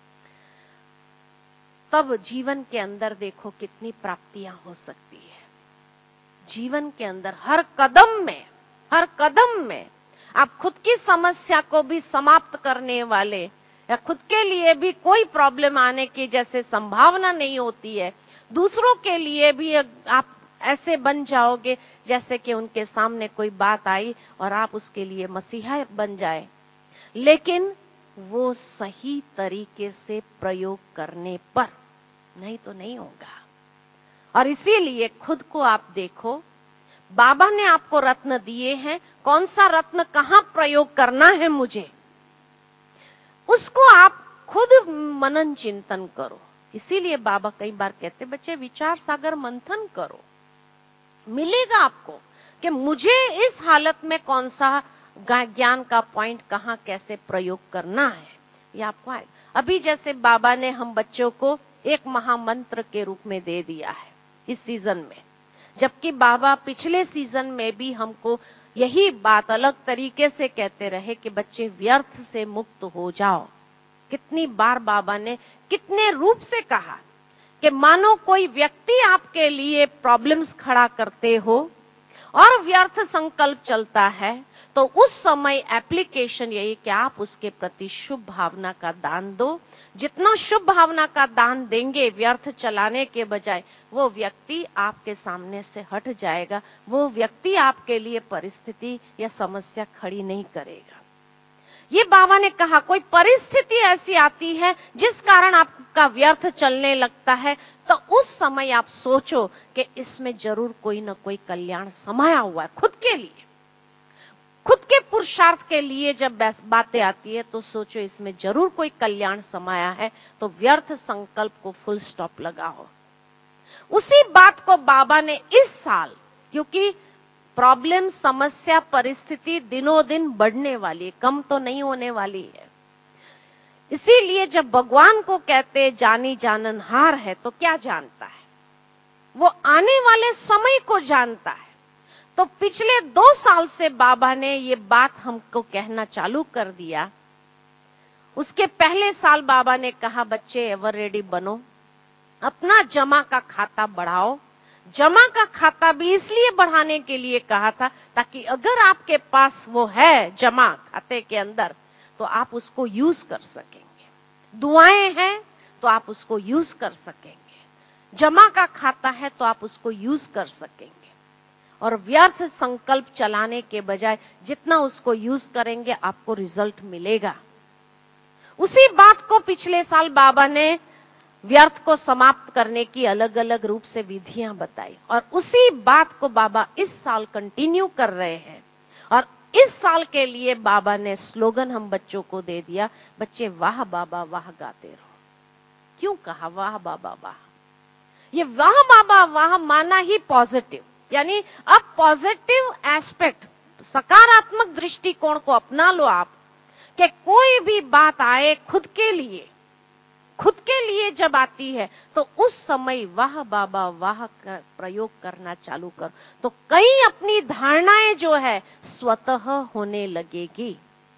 तब जीवन के अंदर देखो कितनी प्राप्तियां हो सकती है। जीवन के अंदर हर कदम में आप खुद की समस्या को भी समाप्त करने वाले, या खुद के लिए भी कोई प्रॉब्लम आने की जैसे संभावना नहीं होती है, दूसरों के लिए भी आप ऐसे बन जाओगे जैसे कि उनके सामने कोई बात आई और आप उसके लिए मसीहा बन जाए। लेकिन वो सही तरीके से प्रयोग करने पर, नहीं तो नहीं होगा। और इसीलिए खुद को आप देखो, बाबा ने आपको रत्न दिए हैं, कौन सा रत्न कहां प्रयोग करना है मुझे, उसको आप खुद मनन चिंतन करो। इसीलिए बाबा कई बार कहते बच्चे विचार सागर मंथन करो, मिलेगा आपको कि मुझे इस हालत में कौन सा ज्ञान का पॉइंट कहां कैसे प्रयोग करना है, ये आपको आएगा। अभी जैसे बाबा ने हम बच्चों को एक महामंत्र के रूप में दे दिया है इस सीजन में, जबकि बाबा पिछले सीजन में भी हमको यही बात अलग तरीके से कहते रहे कि बच्चे व्यर्थ से मुक्त हो जाओ। कितनी बार बाबा ने कितने रूप से कहा कि मानो कोई व्यक्ति आपके लिए प्रॉब्लम्स खड़ा करते हो और व्यर्थ संकल्प चलता है, तो उस समय एप्लीकेशन यही कि आप उसके प्रति शुभ भावना का दान दो। जितना शुभ भावना का दान देंगे व्यर्थ चलाने के बजाय, वो व्यक्ति आपके सामने से हट जाएगा, वो व्यक्ति आपके लिए परिस्थिति या समस्या खड़ी नहीं करेगा। ये बाबा ने कहा कोई परिस्थिति ऐसी आती है जिस कारण आपका व्यर्थ चलने लगता है, तो उस समय आप सोचो कि इसमें जरूर कोई न कोई कल्याण समाया हुआ है। खुद के लिए, खुद के पुरुषार्थ के लिए जब बातें आती है तो सोचो इसमें जरूर कोई कल्याण समाया है, तो व्यर्थ संकल्प को फुल स्टॉप लगाओ। उसी बात को बाबा ने इस साल, क्योंकि प्रॉब्लम, समस्या, परिस्थिति दिनों दिन बढ़ने वाली है, कम तो नहीं होने वाली है। इसीलिए जब भगवान को कहते जानी जाननहार है, तो क्या जानता है? वो आने वाले समय को जानता है। तो पिछले 2 साल से बाबा ने ये बात हमको कहना चालू कर दिया। उसके पहले साल बाबा ने कहा बच्चे एवर रेडी बनो, अपना जमा का खाता बढ़ाओ। जमा का खाता भी इसलिए बढ़ाने के लिए कहा था ताकि अगर आपके पास वो है जमा खाते के अंदर, तो आप उसको यूज कर सकेंगे। दुआएं हैं तो आप उसको यूज कर सकेंगे, जमा का खाता है तो आप उसको यूज कर सकेंगे। और व्यर्थ संकल्प चलाने के बजाय जितना उसको यूज करेंगे आपको रिजल्ट मिलेगा। उसी बात को पिछले साल बाबा ने व्यर्थ को समाप्त करने की अलग अलग रूप से विधियां बताई, और उसी बात को बाबा इस साल कंटिन्यू कर रहे हैं। और इस साल के लिए बाबा ने स्लोगन हम बच्चों को दे दिया, बच्चे वाह बाबा वाह गाते रहो। क्यों कहा वाह बाबा वाह? ये वाह बाबा वाह माना ही पॉजिटिव, यानी अब पॉजिटिव एस्पेक्ट, सकारात्मक दृष्टिकोण को अपना लो आप, कि कोई भी बात आए खुद के लिए जब आती है तो उस समय वाह बाबा वाह का प्रयोग करना चालू कर, तो कई अपनी धारणाएं जो है स्वतः होने लगेगी।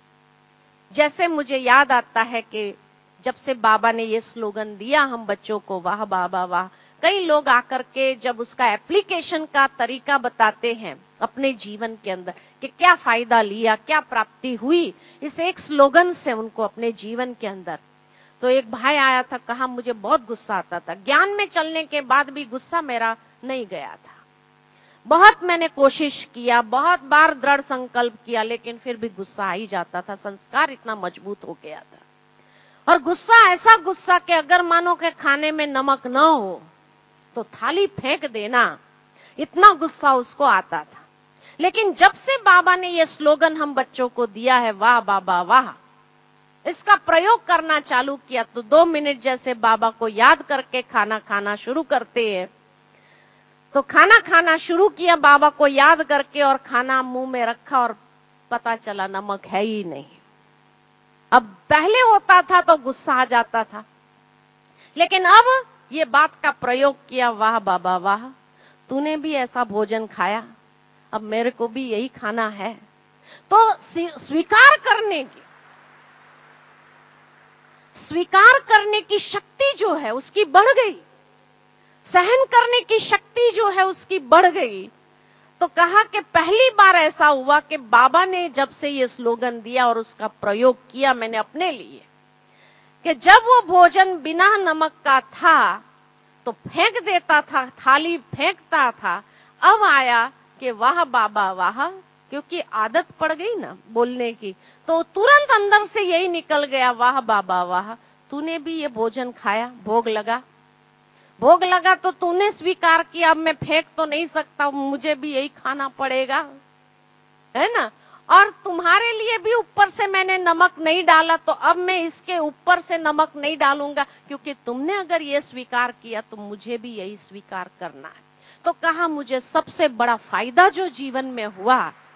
जैसे मुझे याद आता है कि जब से बाबा ने ये स्लोगन दिया हम बच्चों को वाह बाबा वाह, कई लोग आकर के जब उसका एप्लीकेशन का तरीका बताते हैं अपने जीवन के अंदर कि क्या फायदा लिया, क्या प्राप्ति हुई इस एक स्लोगन से उनको अपने जीवन के अंदर। तो एक भाई आया था, कहा मुझे बहुत गुस्सा आता था, ज्ञान में चलने के बाद भी गुस्सा मेरा नहीं गया था। बहुत मैंने कोशिश किया, बहुत बार दृढ़ संकल्प किया, लेकिन फिर भी गुस्सा आ ही जाता था। संस्कार इतना मजबूत हो गया था। और गुस्सा ऐसा गुस्सा कि अगर मानो कि खाने में नमक न हो तो थाली फेंक देना, इतना गुस्सा उसको आता था। लेकिन जब से बाबा ने ये स्लोगन हम बच्चों को दिया है वाह बाबा वाह, इसका प्रयोग करना चालू किया, तो 2 मिनट जैसे बाबा को याद करके खाना खाना शुरू करते हैं। तो खाना खाना शुरू किया बाबा को याद करके, और खाना मुंह में रखा और पता चला नमक है ही नहीं। अब पहले होता था तो गुस्सा आ जाता था, लेकिन अब ये बात का प्रयोग किया वाह बाबा वाह, तूने भी ऐसा भोजन खाया, अब मेरे को भी यही खाना है। तो स्वीकार करने की शक्ति जो है उसकी बढ़ गई, सहन करने की शक्ति जो है उसकी बढ़ गई। तो कहा कि पहली बार ऐसा हुआ कि बाबा ने जब से ये स्लोगन दिया और उसका प्रयोग किया मैंने अपने लिए, कि जब वो भोजन बिना नमक का था तो फेंक देता था, थाली फेंकता था, अब आया कि वाह बाबा वाह, क्योंकि आदत पड़ गई ना बोलने की, तो तुरंत अंदर से यही निकल गया, वाह बाबा वाह, तूने भी ये भोजन खाया, भोग लगा, भोग लगा तो तूने स्वीकार किया, अब मैं फेंक तो नहीं सकता, मुझे भी यही खाना पड़ेगा, है ना। और तुम्हारे लिए भी ऊपर से मैंने नमक नहीं डाला, तो अब मैं इसके ऊपर से नमक नहीं डालूंगा, क्योंकि तुमने अगर ये स्वीकार किया तो मुझे भी यही स्वीकार करना है। तो कहा मुझे सबसे बड़ा फायदा जो जीवन में हुआ,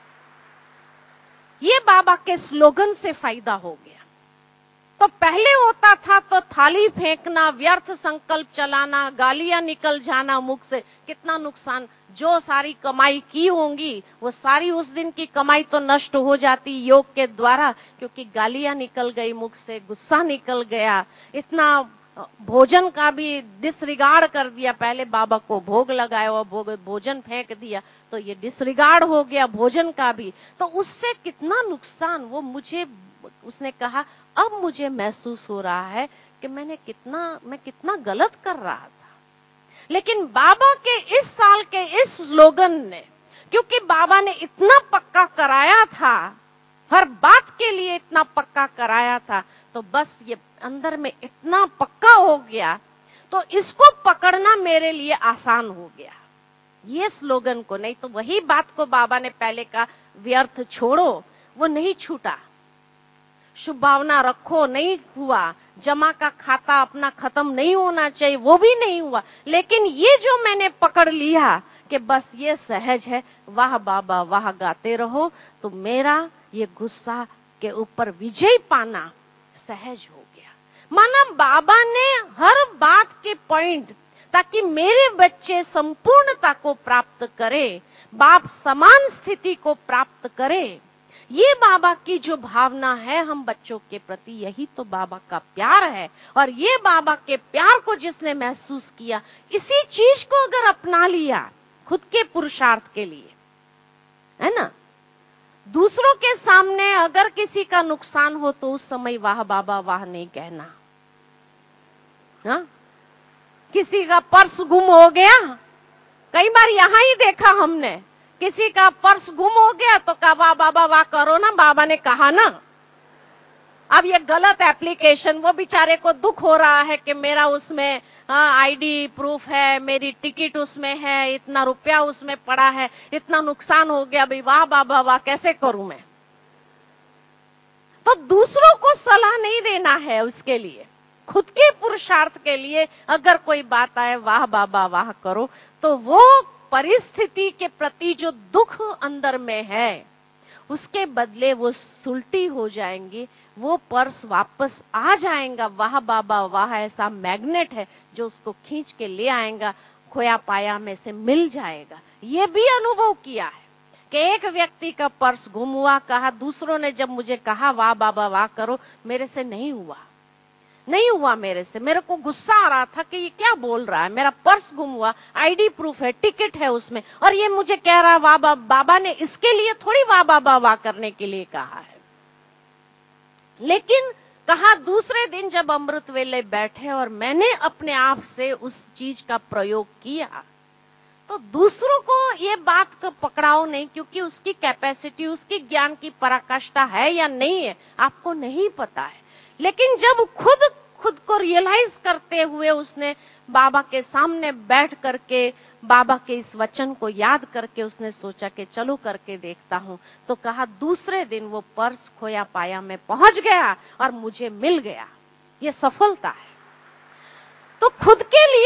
ये बाबा के स्लोगन से फायदा हो गया। तो पहले होता था तो थाली फेंकना, व्यर्थ संकल्प चलाना, गालियां निकल जाना मुख से, कितना नुकसान, जो सारी कमाई की होंगी वो सारी उस दिन की कमाई तो नष्ट हो जाती योग के द्वारा, क्योंकि गालियां निकल गई मुख से, गुस्सा निकल गया, इतना भोजन का भी डिसरिगार्ड कर दिया, पहले बाबा को भोग लगाया और भोजन फेंक दिया, तो ये डिसरिगार्ड हो गया भोजन का भी, तो उससे कितना नुकसान, वो मुझे, उसने कहा अब मुझे महसूस हो रहा है कि मैं कितना गलत कर रहा था। लेकिन बाबा के इस साल के इस स्लोगन ने, क्योंकि बाबा ने इतना पक्का कराया था, हर बात के लिए इतना पक्का कराया था, तो बस ये अंदर में इतना पक्का हो गया, तो इसको पकड़ना मेरे लिए आसान हो गया, ये स्लोगन को। नहीं तो वही बात को बाबा ने पहले कहा, व्यर्थ छोड़ो, वो नहीं छूटा, शुभ भावना रखो, नहीं हुआ, जमा का खाता अपना खत्म नहीं होना चाहिए, वो भी नहीं हुआ। लेकिन ये जो मैंने पकड़ लिया कि बस ये सहज है, वाह बाबा वाह गाते रहो, तो मेरा ये गुस्सा के ऊपर विजय पाना सहज हो गया। माना बाबा ने हर बात के पॉइंट, ताकि मेरे बच्चे संपूर्णता को प्राप्त करें, बाप समान स्थिति को प्राप्त करें, ये बाबा की जो भावना है हम बच्चों के प्रति, यही तो बाबा का प्यार है। और ये बाबा के प्यार को जिसने महसूस किया, इसी चीज को अगर अपना लिया खुद के पुरुषार्थ के लिए, है ना, दूसरों के सामने अगर किसी का नुकसान हो तो उस समय वाह बाबा वाह नहीं कहना। हाँ? किसी का पर्स गुम हो गया, कई बार यहां ही देखा हमने, किसी का पर्स गुम हो गया तो कहा वाह बाबा वाह करो ना, बाबा ने कहा ना। अब ये गलत एप्लीकेशन, वो बेचारे को दुख हो रहा है कि मेरा उसमें आईडी प्रूफ है, मेरी टिकट उसमें है, इतना रुपया उसमें पड़ा है, इतना नुकसान हो गया, भाई वाह बाबा वाह कैसे करूं मैं। तो दूसरों को सलाह नहीं देना है, उसके लिए खुद के पुरुषार्थ के लिए अगर कोई बात आए, वाह बाबा वाह करो, तो वो परिस्थिति के प्रति जो दुख अंदर में है, उसके बदले वो सुलटी हो जाएंगी, वो पर्स वापस आ जाएगा, वाह बाबा वाह ऐसा मैग्नेट है जो उसको खींच के ले आएगा, खोया पाया में से मिल जाएगा। ये भी अनुभव किया है कि एक व्यक्ति का पर्स गुम हुआ, कहा, दूसरों ने जब मुझे कहा वाह बाबा वाह करो, मेरे से नहीं हुआ मेरे से, मेरे को गुस्सा आ रहा था कि ये क्या बोल रहा है, मेरा पर्स गुम हुआ, आईडी प्रूफ है, टिकट है उसमें, और ये मुझे कह रहा है वाह बाबा ने इसके लिए थोड़ी वाह बाबा वाह करने के लिए कहा है। लेकिन कहा दूसरे दिन जब अमृत वेले बैठे और मैंने अपने आप से उस चीज का प्रयोग किया, तो दूसरों को ये बात का पकड़ाओ नहीं, क्योंकि उसकी कैपेसिटी, उसकी ज्ञान की पराकाष्ठा है या नहीं है आपको नहीं पता है। लेकिन जब खुद को रियलाइज करते हुए उसने बाबा के सामने बैठ करके बाबा के इस वचन को याद करके उसने सोचा कि चलो करके देखता हूं, तो कहा दूसरे दिन वो पर्स खोया पाया में पहुंच गया और मुझे मिल गया। ये सफलता है। तो खुद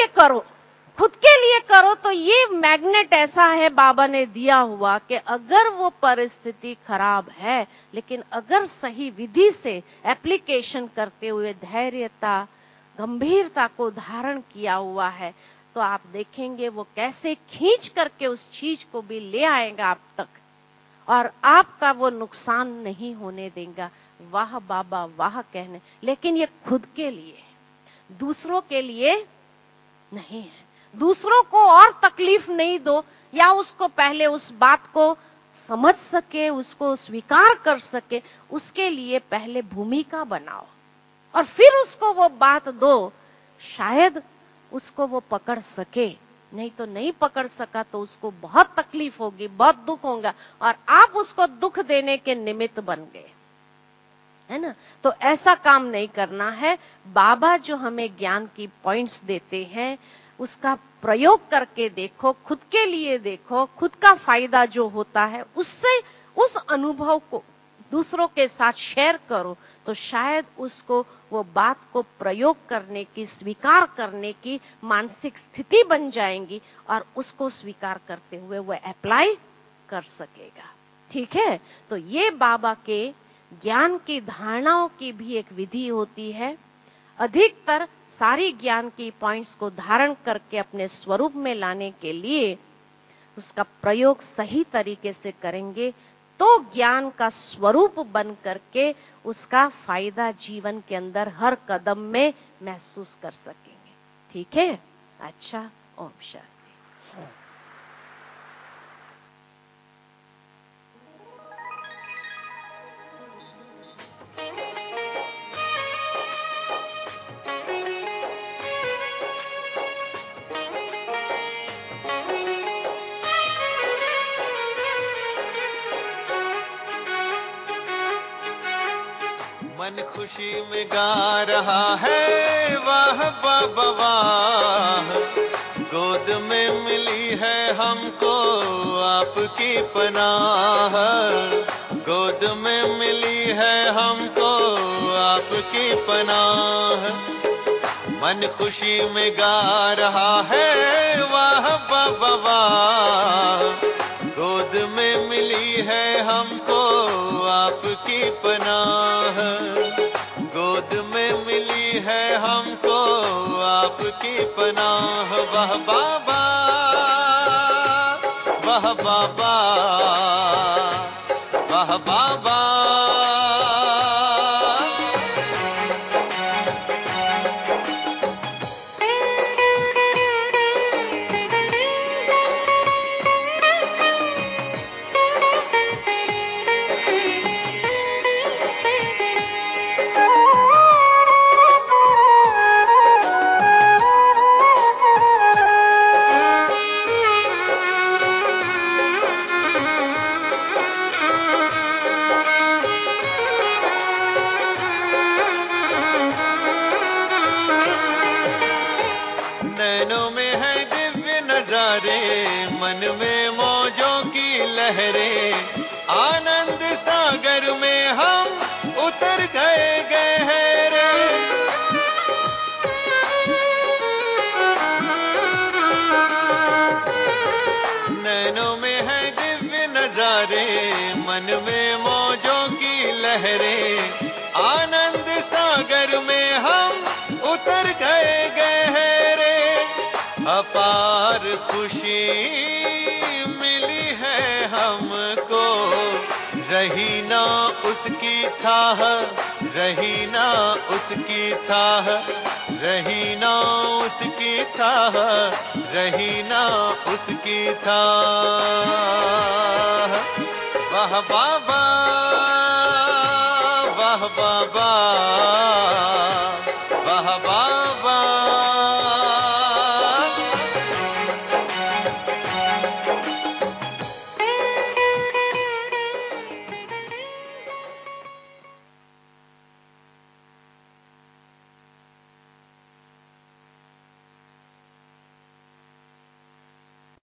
के लिए करो तो ये मैग्नेट ऐसा है बाबा ने दिया हुआ कि अगर वो परिस्थिति खराब है, लेकिन अगर सही विधि से एप्लीकेशन करते हुए धैर्यता, गंभीरता को धारण किया हुआ है, तो आप देखेंगे वो कैसे खींच करके उस चीज को भी ले आएगा आप तक, और आपका वो नुकसान नहीं होने देगा। वाह बाबा वाह कहने, लेकिन ये खुद के लिए, दूसरों के लिए नहीं है। दूसरों को और तकलीफ नहीं दो, या उसको पहले उस बात को समझ सके, उसको स्वीकार कर सके, उसके लिए पहले भूमिका बनाओ और फिर उसको वो बात दो, शायद उसको वो पकड़ सके। नहीं तो नहीं पकड़ सका तो उसको बहुत तकलीफ होगी, बहुत दुख होगा, और आप उसको दुख देने के निमित्त बन गए, है ना। तो ऐसा काम नहीं करना है। बाबा जो हमें ज्ञान की पॉइंट्स देते हैं उसका प्रयोग करके देखो, खुद के लिए देखो, खुद का फायदा जो होता है उससे उस अनुभव को दूसरों के साथ शेयर करो, तो शायद उसको वो बात को प्रयोग करने की, स्वीकार करने की मानसिक स्थिति बन जाएंगी और उसको स्वीकार करते हुए वो अप्लाई कर सकेगा। ठीक है, तो ये बाबा के ज्ञान की धारणाओं की भी एक विधि होती है। अधिकतर सारी ज्ञान की पॉइंट्स को धारण करके अपने स्वरूप में लाने के लिए उसका प्रयोग सही तरीके से करेंगे तो ज्ञान का स्वरूप बन करके उसका फायदा जीवन के अंदर हर कदम में महसूस कर सकेंगे। ठीक है, अच्छा, ओम शांति। मन खुशी में गा रहा है वाह बाबा वाह, गोद में मिली है हमको आपकी पनाह, गोद में मिली है हमको आपकी पनाह। मन खुशी में गा रहा है वाह बाबा वाह, गोद में मिली है हमको आपकी पनाह, गोद में मिली है हमको आपकी पनाह। वाह बाबा, वाह बाबा, वाह बाबा। नैनों में है दिव्य नजारे, मन में मौजों की लहरें, आनंद सागर में हम उतर गए गहरे। नैनों में है दिव्य नजारे, मन में मौजों की लहरें, आनंद सागर में हम उतर गए गहरे। अपार खुशी मिली है हमको, रही ना उसकी थाह, रही ना उसकी थाह, रही ना उसकी थाह, रही ना उसकी थाह। वाह बाबा, वाह बाबा।